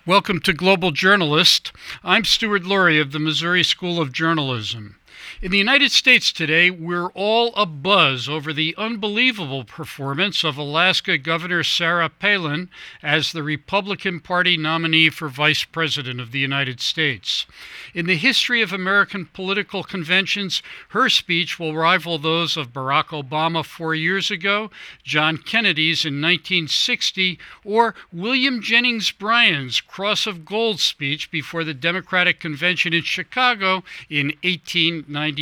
Welcome to Global Journalist. I'm Stuart Lurie of the Missouri School of Journalism. In the United States today, we're all abuzz over the unbelievable performance of Alaska Governor Sarah Palin as the Republican Party nominee for Vice President of the United States. In the history of American political conventions, her speech will rival those of Barack Obama 4 years ago, John Kennedy's in 1960, or William Jennings Bryan's Cross of Gold speech before the Democratic Convention in Chicago in 1896.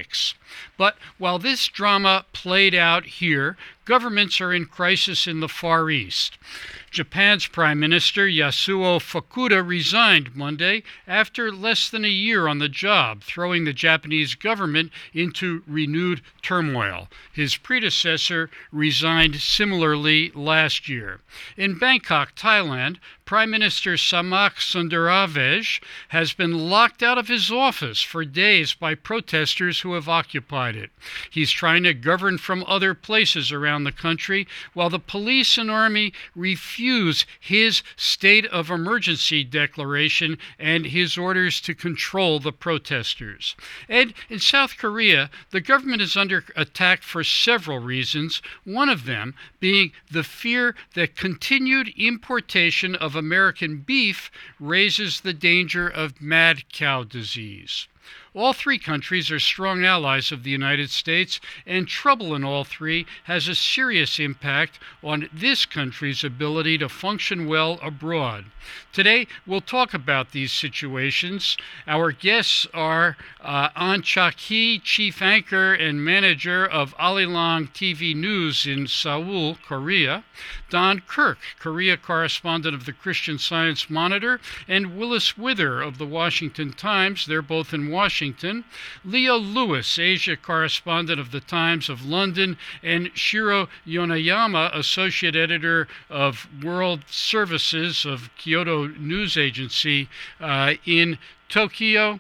But while this drama played out here, governments are in crisis in the Far East. Japan's Prime Minister Yasuo Fukuda resigned Monday after less than a year on the job, throwing the Japanese government into renewed turmoil. His predecessor resigned similarly last year. In Bangkok, Thailand, Prime Minister Samak Sundaravej has been locked out of his office for days by protesters who have occupied it. He's trying to govern from other places around the country, while the police and army refuse his state of emergency declaration and his orders to control the protesters. And in South Korea, the government is under attack for several reasons, one of them being the fear that continued importation of American beef raises the danger of mad cow disease. All three countries are strong allies of the United States, and trouble in all three has a serious impact on this country's ability to function well abroad. Today, we'll talk about these situations. Our guests are Ahn Chak-hee, chief anchor and manager of Arirang TV News in Seoul, Korea, Don Kirk, Korea correspondent of the Christian Science Monitor, and Willis Wither of the Washington Times. They're both in Washington. Leo Lewis, Asia correspondent of the Times of London, and Shiro Yonayama, associate editor of World Services of Kyoto News Agency in Tokyo.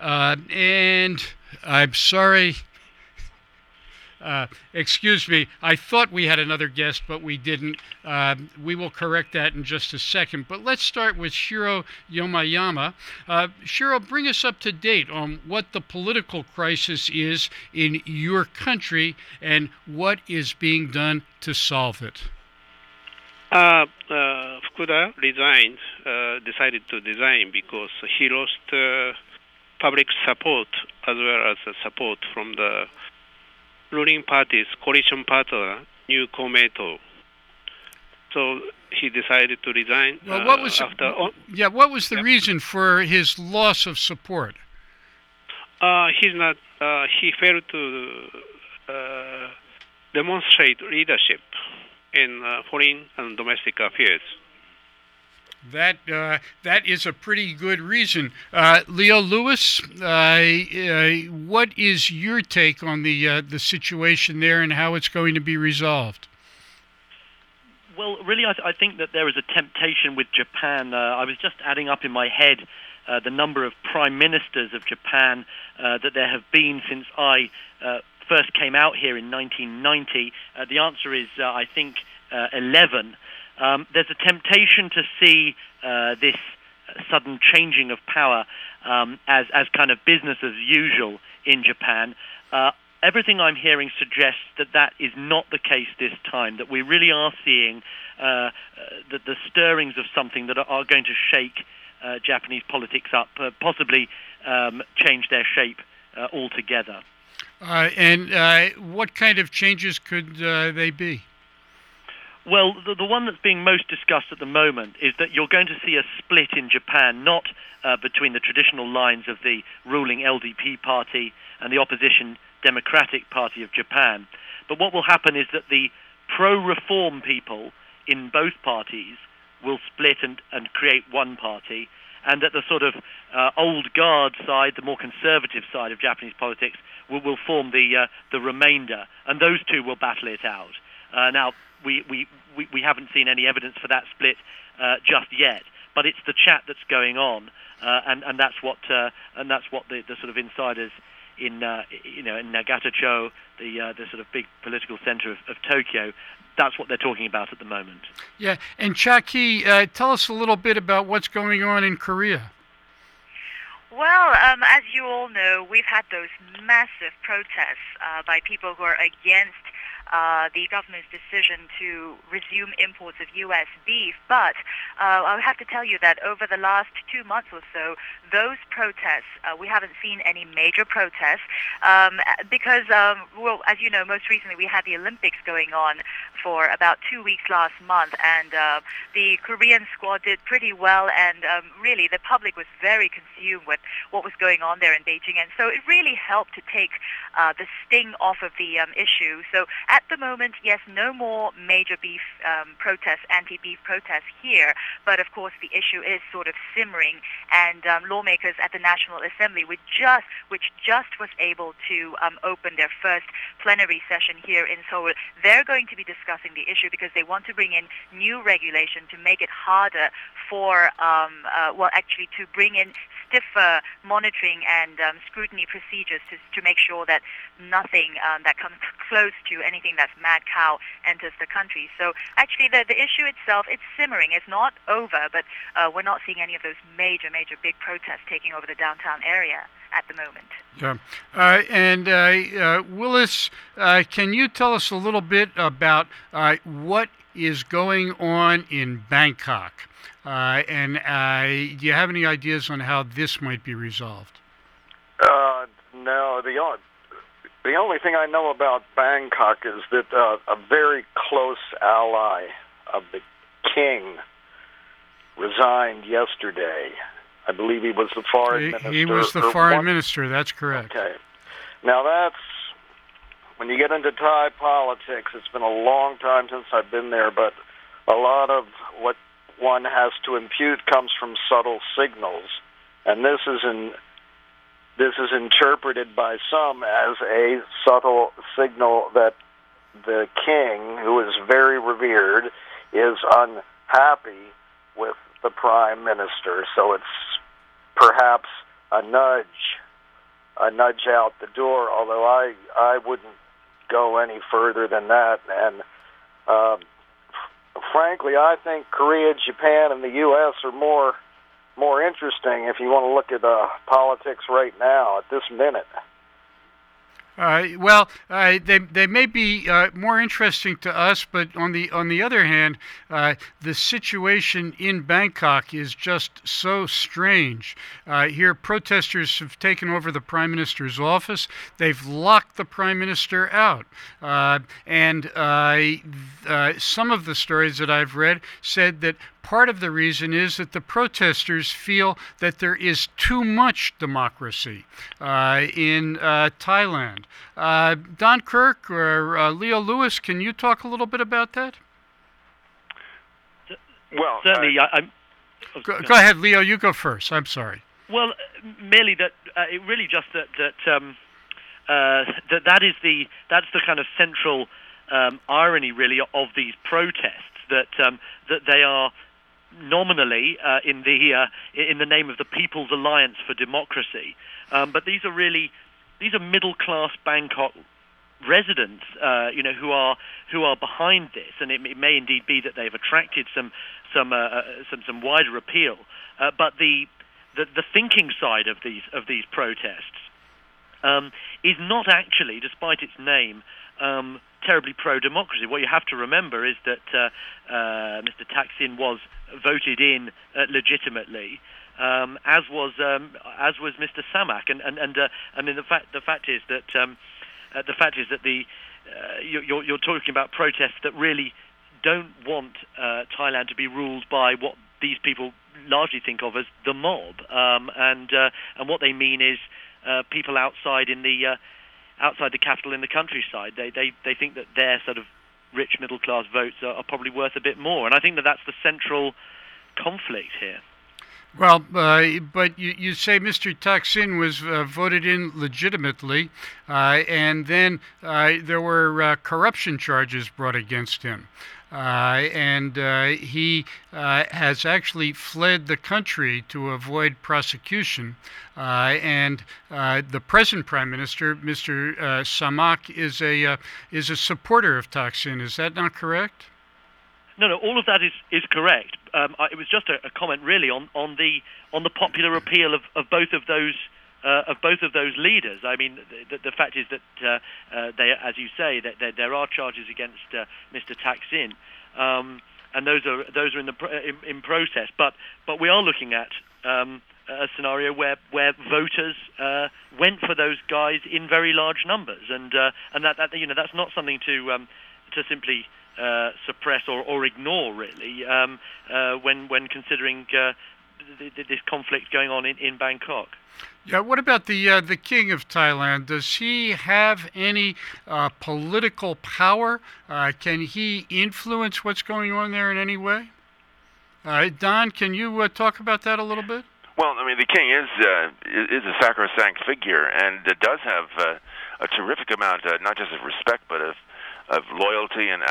And I'm sorry. Excuse me, I thought we had another guest, but we didn't. We will correct that in just a second. But let's start with Shiro Yomayama. Shiro, bring us up to date on what the political crisis is in your country and what is being done to solve it. Fukuda decided to resign because he lost public support as well as support from the ruling party's coalition partner, New Komeito. So he decided to resign. Well, what was the reason for his loss of support? He failed to demonstrate leadership in foreign and domestic affairs. That is a pretty good reason. Leo Lewis, what is your take on the situation there and how it's going to be resolved? Well, really, I think that there is a temptation with Japan. I was just adding up in my head the number of prime ministers of Japan that there have been since I first came out here in 1990. The answer is, I think, 11. There's a temptation to see this sudden changing of power as kind of business as usual in Japan. Everything I'm hearing suggests that is not the case this time, that we really are seeing the stirrings of something that are going to shake Japanese politics up, possibly change their shape altogether. And what kind of changes could they be? Well, the one that's being most discussed at the moment is that you're going to see a split in Japan, not between the traditional lines of the ruling LDP party and the opposition Democratic Party of Japan. But what will happen is that the pro-reform people in both parties will split and create one party, and that the sort of old guard side, the more conservative side of Japanese politics, will form the remainder, and those two will battle it out. Now, we haven't seen any evidence for that split just yet, but it's the chat that's going on, and that's what the sort of insiders in Nagatacho, the sort of big political center of Tokyo, that's what they're talking about at the moment. Yeah, and Cha-Kee, tell us a little bit about what's going on in Korea. Well, as you all know, we've had those massive protests by people who are against the government's decision to resume imports of U.S. beef. But I'll have to tell you that over the last 2 months or so, those protests, we haven't seen any major protests because, well, as you know, most recently we had the Olympics going on for about 2 weeks last month, and the Korean squad did pretty well, and really the public was very consumed with what was going on there in Beijing, and so it really helped to take the sting off of the issue. So at the moment, yes, no more major beef protests, anti-beef protests here, but of course the issue is sort of simmering, and lawmakers at the National Assembly, which just was able to open their first plenary session here in Seoul, they're going to be discussing the issue because they want to bring in new regulation to make it harder for, well, actually to bring in stiffer monitoring and scrutiny procedures to make sure that nothing that comes close to anything that's mad cow enters the country. So actually the issue itself, it's simmering. It's not over, but we're not seeing any of those major big protests taking over the downtown area at the moment. Yeah. And Willis, can you tell us a little bit about what is going on in Bangkok? And do you have any ideas on how this might be resolved? No. The only thing I know about Bangkok is that a very close ally of the king resigned yesterday. I believe he was the foreign minister. He was the foreign minister, that's correct. Okay. Now that's, when you get into Thai politics, it's been a long time since I've been there, but a lot of what one has to impute comes from subtle signals, and this is interpreted by some as a subtle signal that the king, who is very revered, is unhappy with the prime minister. So it's perhaps a nudge out the door, although I wouldn't go any further than that. And frankly, I think Korea, Japan, and the U.S. are more interesting if you want to look at politics right now at this minute. Well, they may be more interesting to us, but on the other hand, the situation in Bangkok is just so strange. Here, protesters have taken over the Prime Minister's office. They've locked the Prime Minister out. And some of the stories that I've read said that part of the reason is that the protesters feel that there is too much democracy in Thailand. Don Kirk or Leo Lewis, can you talk a little bit about that? Well, certainly. Go ahead, Leo. You go first. I'm sorry. Well, merely that it really just that's the kind of central irony, really, of these protests, that they are nominally in the name of the People's Alliance for Democracy, but these are middle-class Bangkok residents, who are behind this, and it may indeed be that they've attracted some wider appeal. But the thinking side of these protests is not actually, despite its name, terribly pro-democracy. What you have to remember is that Mr. Thaksin was voted in legitimately, as was Mr. Samak, and I mean the fact is that you're talking about protests that really don't want Thailand to be ruled by what these people largely think of as the mob, and what they mean is people outside the capital in the countryside. They think that their sort of rich middle class votes are probably worth a bit more, and I think that that's the central conflict here. Well, but you say Mr. Thaksin was voted in legitimately, and then there were corruption charges brought against him. and he has actually fled the country to avoid prosecution. And the present Prime Minister, Mr. Samak, is a supporter of Thaksin. Is that not correct? No, all of that is correct. It was just a comment, really, on the popular appeal of both of those leaders. I mean, the fact is that they, as you say, that there are charges against Mr. Thaksin, and those are in process. But we are looking at a scenario where voters went for those guys in very large numbers, and that that's not something to simply suppress or ignore, really, when considering this conflict going on in Bangkok. Yeah. What about the King of Thailand? Does he have any political power? Can he influence what's going on there in any way? Don, can you talk about that a little bit? Well, I mean, the king is a sacrosanct figure, and does have a terrific amount, not just of respect, but of loyalty and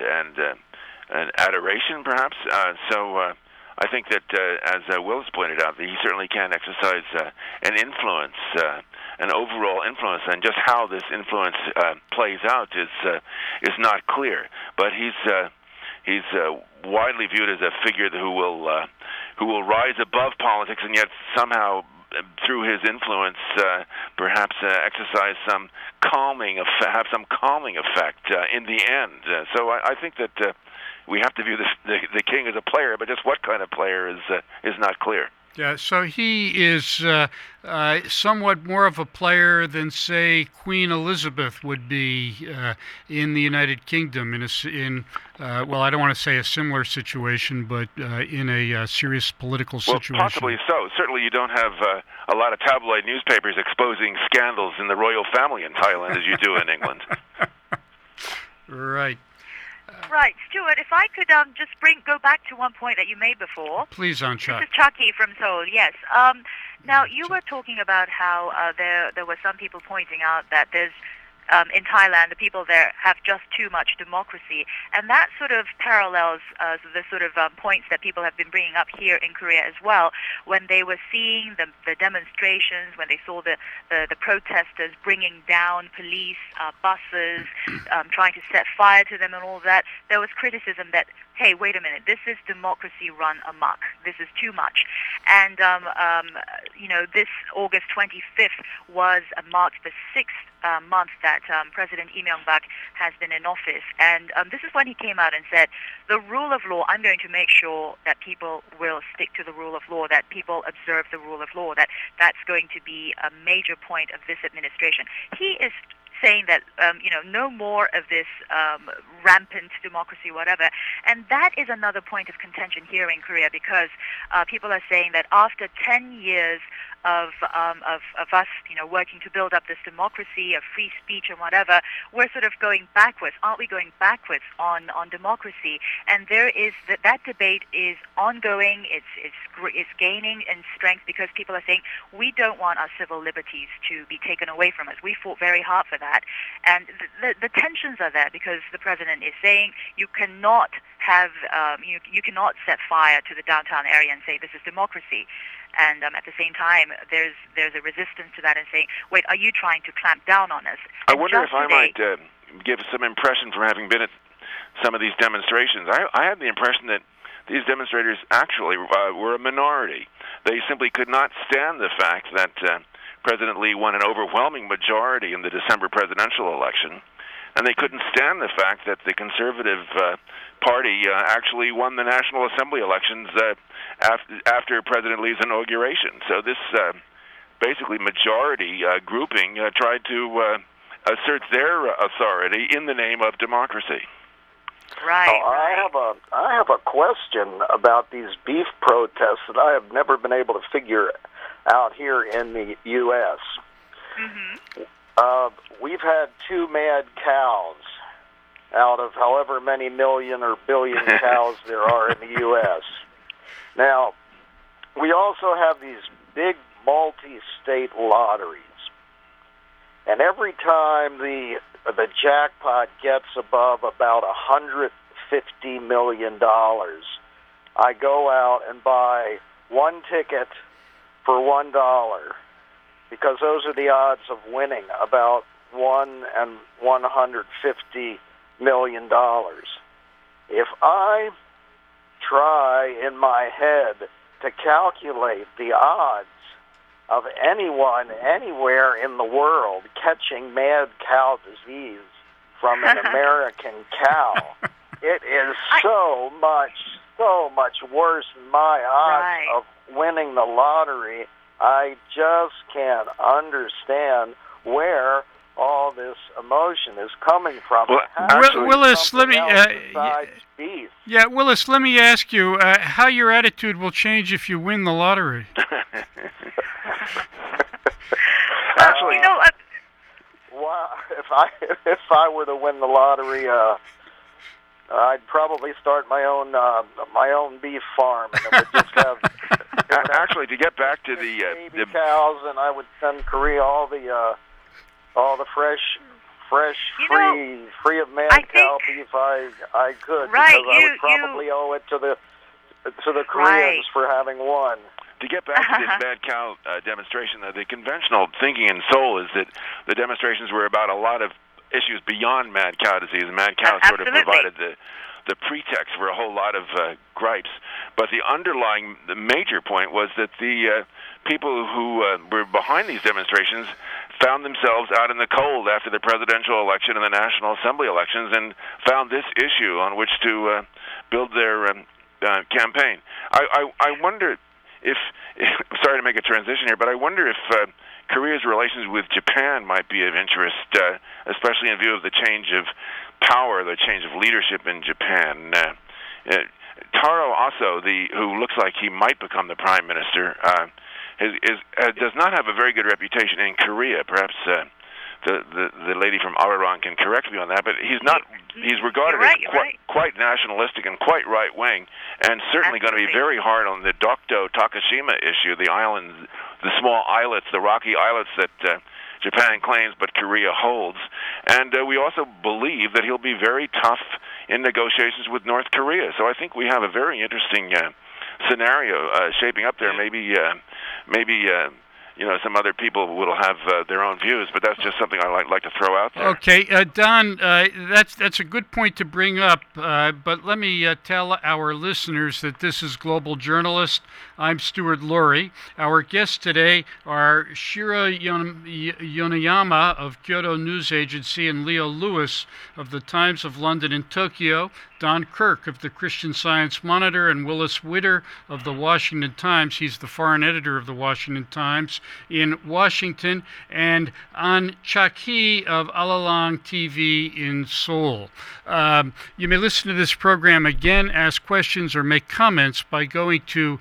adoration, perhaps. So I think that, as Will has pointed out, that he certainly can exercise an influence, an overall influence, and just how this influence plays out is not clear. But he's widely viewed as a figure who will rise above politics, and yet somehow, through his influence, perhaps exercise some calming effect in the end. So I think that we have to view the king as a player, but just what kind of player is not clear. Yeah, so he is somewhat more of a player than, say, Queen Elizabeth would be in the United Kingdom well, I don't want to say a similar situation, but in a serious political situation. Well, possibly so. Certainly you don't have a lot of tabloid newspapers exposing scandals in the royal family in Thailand as you do in England. Right. Right, Stuart, if I could just go back to one point that you made before. Please, Anchak. This is Chucky from Seoul, yes. Now, you were talking about how there were some people pointing out that there's in Thailand, the people there have just too much democracy, and that sort of parallels the sort of points that people have been bringing up here in Korea as well. When they were seeing the demonstrations, when they saw the protesters bringing down police buses, trying to set fire to them and all that, there was criticism that, hey, wait a minute, this is democracy run amok. This is too much. And, this August 25th marked the sixth month that President Lee Myung-bak has been in office. And this is when he came out and said, the rule of law, I'm going to make sure that people will stick to the rule of law, that people observe the rule of law, that's going to be a major point of this administration. He is saying that, no more of this rampant democracy, whatever. And that is another point of contention here in Korea, because people are saying that after 10 years of us, working to build up this democracy of free speech and whatever, we're sort of going backwards. Aren't we going backwards on democracy? And there is that debate is ongoing. It's gaining in strength, because people are saying we don't want our civil liberties to be taken away from us. We fought very hard for that, and the tensions are there, because the president is saying you cannot have you cannot set fire to the downtown area and say this is democracy. And at the same time, there's a resistance to that and saying, wait, are you trying to clamp down on us? I wonder if I might give some impression from having been at some of these demonstrations. I had the impression that these demonstrators actually were a minority. They simply could not stand the fact that President Lee won an overwhelming majority in the December presidential election, and they couldn't stand the fact that the Conservative Party actually won the National Assembly elections after President Lee's inauguration. So this basically majority grouping tried to assert their authority in the name of democracy. Right. I have a question about these beef protests that I have never been able to figure out here in the U.S. Mm-hmm. We've had 2 mad cows out of however many million or billion cows there are in the U.S. Now, we also have these big multi-state lotteries, and every time the jackpot gets above about million. I go out and buy one ticket for $1 because those are the odds of winning, about 1 in 150 million. If I try in my head to calculate the odds of anyone anywhere in the world catching mad cow disease from an American cow, it is so much worse than my odds of winning the lottery. I just can't understand where all this emotion is coming from. Well, Willis, let me Willis, let me ask you how your attitude will change if you win the lottery. Actually, well, if I were to win the lottery, I'd probably start my own beef farm, and it would just have. Actually, to get back to the cows, and I would send Korea all the fresh, free of mad cow beef I could, because I would probably owe it to the Koreans for having won. To get back to this mad cow demonstration, the conventional thinking in Seoul is that the demonstrations were about a lot of issues beyond mad cow disease. Mad cow sort of provided the pretext for a whole lot of gripes. But the major point was that the people who were behind these demonstrations found themselves out in the cold after the presidential election and the National Assembly elections and found this issue on which to build their campaign. I wonder if sorry to make a transition here, but I wonder if Korea's relations with Japan might be of interest, especially in view of the change of power, the change of leadership in Japan. Taro Aso, who looks like he might become the prime minister, does not have a very good reputation in Korea. Perhaps the lady from Arirang can correct me on that, but he's not. He's regarded as quite nationalistic and quite right wing, and certainly going to be very hard on the Dokdo Takashima issue, the islands, the small islets, the rocky islets that Japan claims but Korea holds. And we also believe that he'll be very tough in negotiations with North Korea. So I think we have a very interesting scenario shaping up there. Maybe some other people will have their own views, but that's just something I like to throw out there. Okay, Don, that's a good point to bring up, but let me tell our listeners that this is Global Journalist. I'm Stuart Laurie. Our guests today are Shira Yonayama of Kyodo News Agency and Leo Lewis of the Times of London and Tokyo, Don Kirk of the Christian Science Monitor, and Willis Witter of the Washington Times. He's the foreign editor of the Washington Times in Washington, and An Chaki of Alalang TV in Seoul. You may listen to this program again, ask questions, or make comments by going to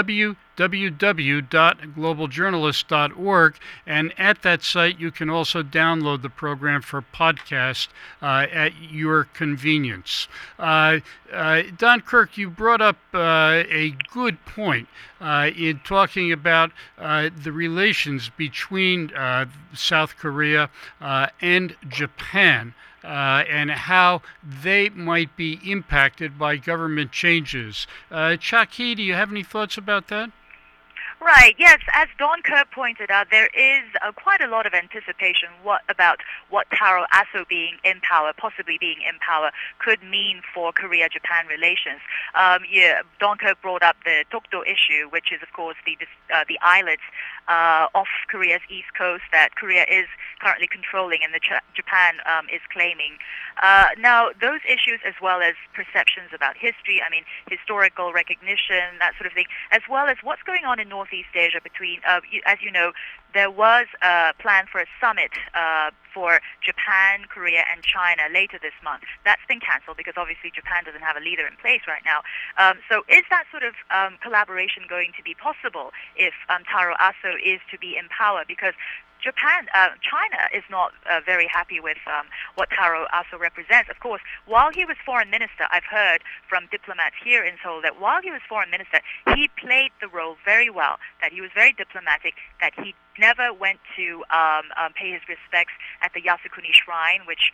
www.globaljournalist.org, and at that site you can also download the program for podcast at your convenience. Don Kirk, you brought up a good point in talking about the relations between South Korea and Japan. And how they might be impacted by government changes. Chaki, do you have any thoughts about that? Right, yes. As Don Kirk pointed out, there is quite a lot of anticipation about what Taro Aso being in power, possibly being in power, could mean for Korea-Japan relations. Don Kirk brought up the Dokdo issue, which is, of course, the islets off Korea's east coast that Korea is currently controlling and Japan is claiming. Now, those issues, as well as perceptions about history, historical recognition, that sort of thing, as well as what's going on in Northeast Asia between, as you know, there was a plan for a summit for Japan, Korea, and China later this month. That's been cancelled because obviously Japan doesn't have a leader in place right now. So is that sort of collaboration going to be possible if Taro Aso is to be in power? Because China is not very happy with what Taro Aso represents. Of course, while he was foreign minister, I've heard from diplomats here in Seoul that while he was foreign minister, he played the role very well, that he was very diplomatic, that he never went to pay his respects at the Yasukuni Shrine, which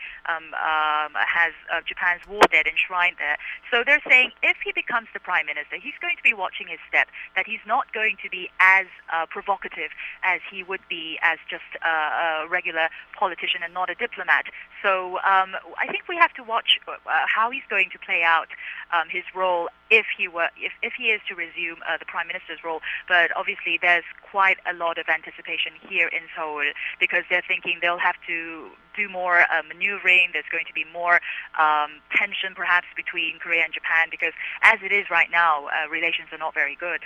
has Japan's war dead enshrined there. So they're saying if he becomes the prime minister, he's going to be watching his step, that he's not going to be as provocative as he would be as just a regular politician and not a diplomat. So I think we have to watch how he's going to play out his role if he is to resume the prime minister's role. But obviously there's quite a lot of anticipation here in Seoul because they're thinking they'll have to do more maneuvering. There's going to be more tension perhaps between Korea and Japan because as it is right now, relations are not very good.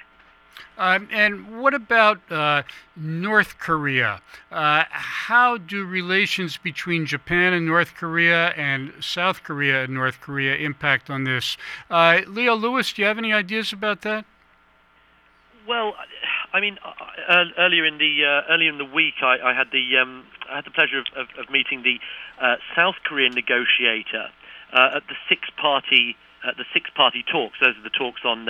And what about North Korea? How do relations between Japan and North Korea and South Korea and North Korea impact on this? Leo Lewis, do you have any ideas about that? Well, I mean, earlier in the week, I had the pleasure of meeting the South Korean negotiator at the six-party talks. Those are the talks on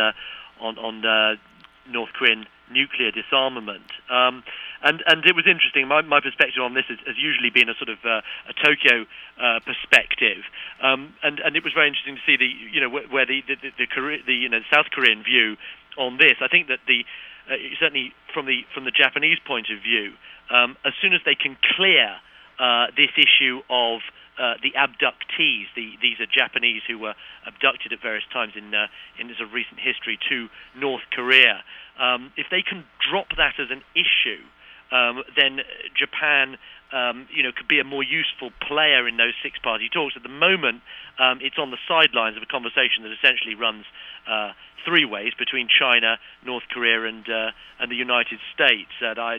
North Korean nuclear disarmament, and it was interesting. My perspective on this has usually been a sort of a Tokyo perspective, and it was very interesting to see where the South Korean view on this. I think that certainly from the Japanese point of view, as soon as they can clear this issue of the abductees, these are Japanese who were abducted at various times in sort of recent history to North Korea. If they can drop that as an issue, then Japan, could be a more useful player in those six-party talks. At the moment, it's on the sidelines of a conversation that essentially runs three ways between China, North Korea, and the United States. Both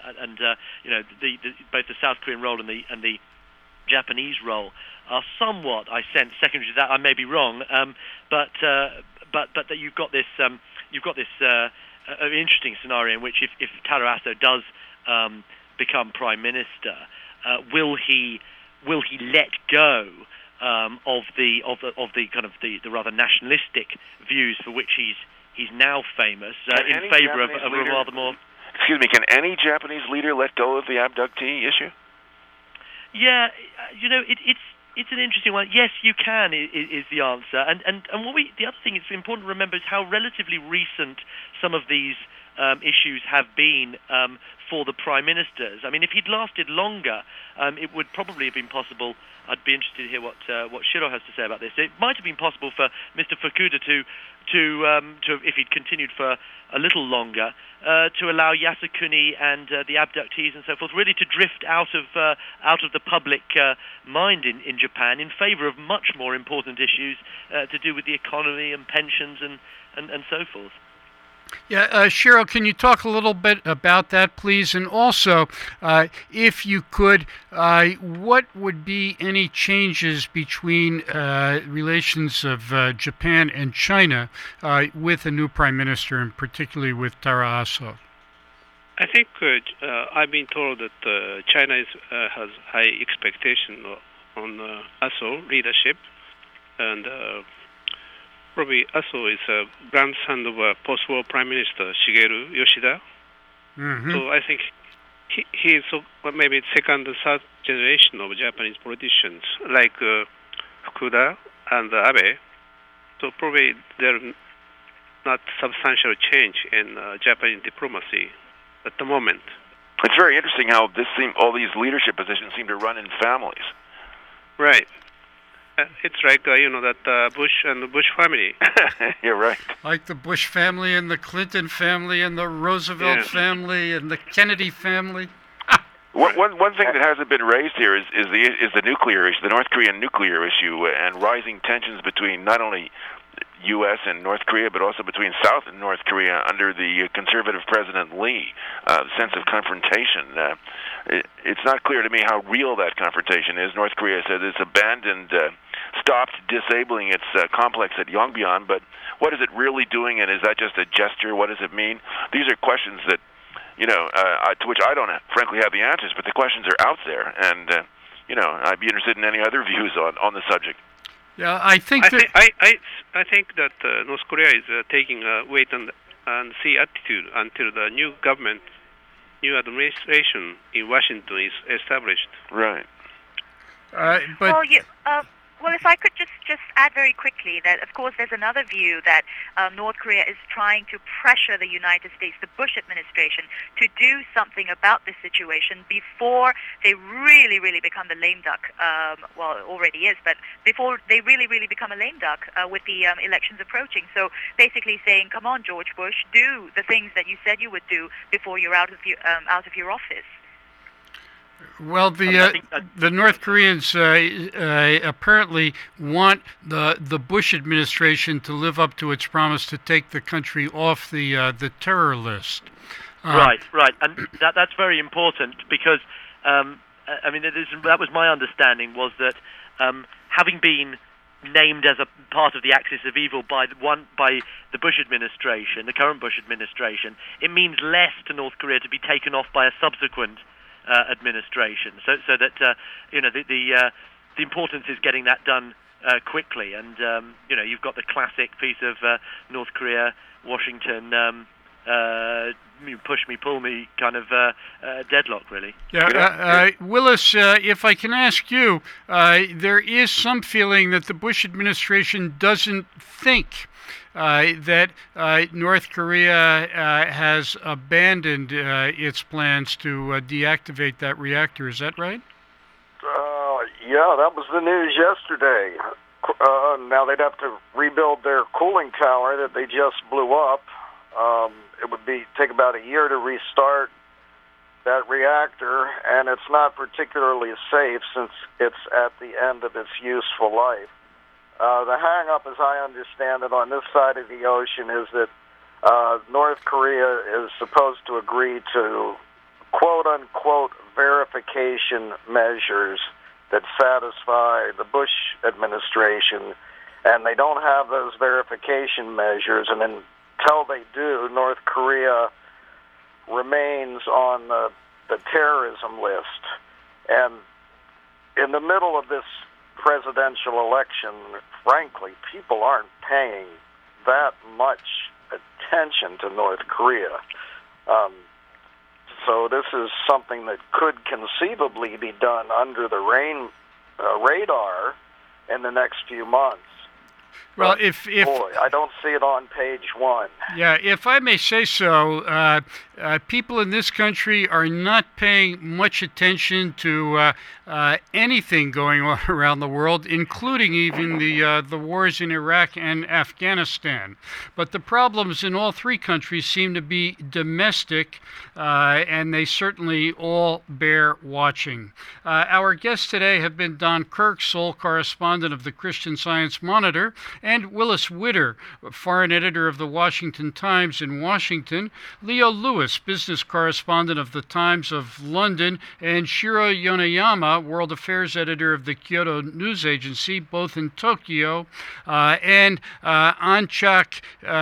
the South Korean role and the Japanese role are somewhat, I sense, secondary to that. I may be wrong, but that you've got this interesting scenario in which if Taro Aso does become prime minister, will he let go of the kind of the rather nationalistic views for which he's now famous in favour of a rather more. Excuse me. Can any Japanese leader let go of the abductee issue? Yeah, it's an interesting one. Yes, you can is the answer. And the other thing it's important to remember is how relatively recent some of these issues have been for the prime ministers. I mean, if he'd lasted longer, it would probably have been possible. I'd be interested to hear what Shiro has to say about this. It might have been possible for Mr. Fukuda to if he'd continued for a little longer, to allow Yasukuni and the abductees and so forth really to drift out of the public mind in Japan in favour of much more important issues to do with the economy and pensions and so forth. Yeah, Shiro, can you talk a little bit about that, please? And also, if you could, what would be any changes between relations of Japan and China with a new prime minister, and particularly with Taro Aso? I think I've been told that China has high expectation on Aso leadership, and probably Aso is a grandson of a post-war Prime Minister Shigeru Yoshida. Mm-hmm. So I think he is maybe second or third generation of Japanese politicians like Fukuda and Abe. So probably there not substantial change in Japanese diplomacy at the moment. It's very interesting how all these leadership positions seem to run in families. Right. It's like, that Bush and the Bush family. You're right. Like the Bush family and the Clinton family and the Roosevelt family and the Kennedy family. One thing that hasn't been raised here is the nuclear issue, the North Korean nuclear issue, and rising tensions between not only U.S. and North Korea, but also between South and North Korea under the conservative President Lee. Sense of confrontation. It's not clear to me how real that confrontation is. North Korea says it's abandoned, stopped disabling its complex at Yongbyon, but what is it really doing, and is that just a gesture? What does it mean? These are questions that To which I don't, frankly, have the answers, but the questions are out there, and I'd be interested in any other views on the subject. Yeah, I think I think that North Korea is taking a wait and see attitude until the new administration in Washington is established. Right. But Well, if I could just add very quickly that, of course, there's another view that North Korea is trying to pressure the United States, the Bush administration, to do something about this situation before they really, really become the lame duck. Well, it already is, but before they really, really become a lame duck with the elections approaching. So basically saying, come on, George Bush, do the things that you said you would do before you're out of your office. Well, the North Koreans apparently want the Bush administration to live up to its promise to take the country off the terror list. Right, and that's very important because that was my understanding, was that having been named as a part of the axis of evil by the Bush administration, the current Bush administration, it means less to North Korea to be taken off by a subsequent administration, so that the importance is getting that done quickly, and you've got the classic piece of North Korea, Washington, push me, pull me kind of deadlock, really. Yeah, Willis, if I can ask you, there is some feeling that the Bush administration doesn't think that North Korea has abandoned its plans to deactivate that reactor. Is that right? Yeah, that was the news yesterday. Now they'd have to rebuild their cooling tower that they just blew up. It would take about a year to restart that reactor, and it's not particularly safe since it's at the end of its useful life. The hang-up, as I understand it, on this side of the ocean is that North Korea is supposed to agree to quote-unquote verification measures that satisfy the Bush administration, and they don't have those verification measures, and until they do, North Korea remains on the terrorism list. And in the middle of this presidential election, frankly, people aren't paying that much attention to North Korea. So this is something that could conceivably be done under the radar in the next few months. Well, but, boy, I don't see it on page one. Yeah, if I may say so, people in this country are not paying much attention to anything going on around the world, including even the wars in Iraq and Afghanistan. But the problems in all three countries seem to be domestic, and they certainly all bear watching. Our guests today have been Don Kirk, sole correspondent of the Christian Science Monitor, and Willis Witter, foreign editor of the Washington Times in Washington, Leo Lewis, business correspondent of the Times of London, and Shiro Yoneyama, world affairs editor of the Kyoto News Agency, both in Tokyo, and Anchak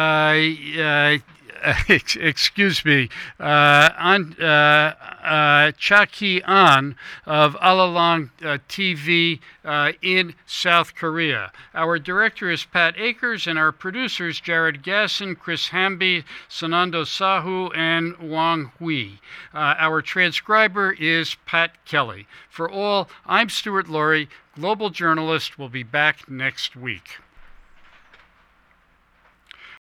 Chaki An of Alalang TV in South Korea. Our director is Pat Akers, and our producers Jared Gasson, Chris Hamby, Sanando Sahu, and Wang Hui. Our transcriber is Pat Kelly. For all, I'm Stuart Laurie, global journalist. We'll be back next week.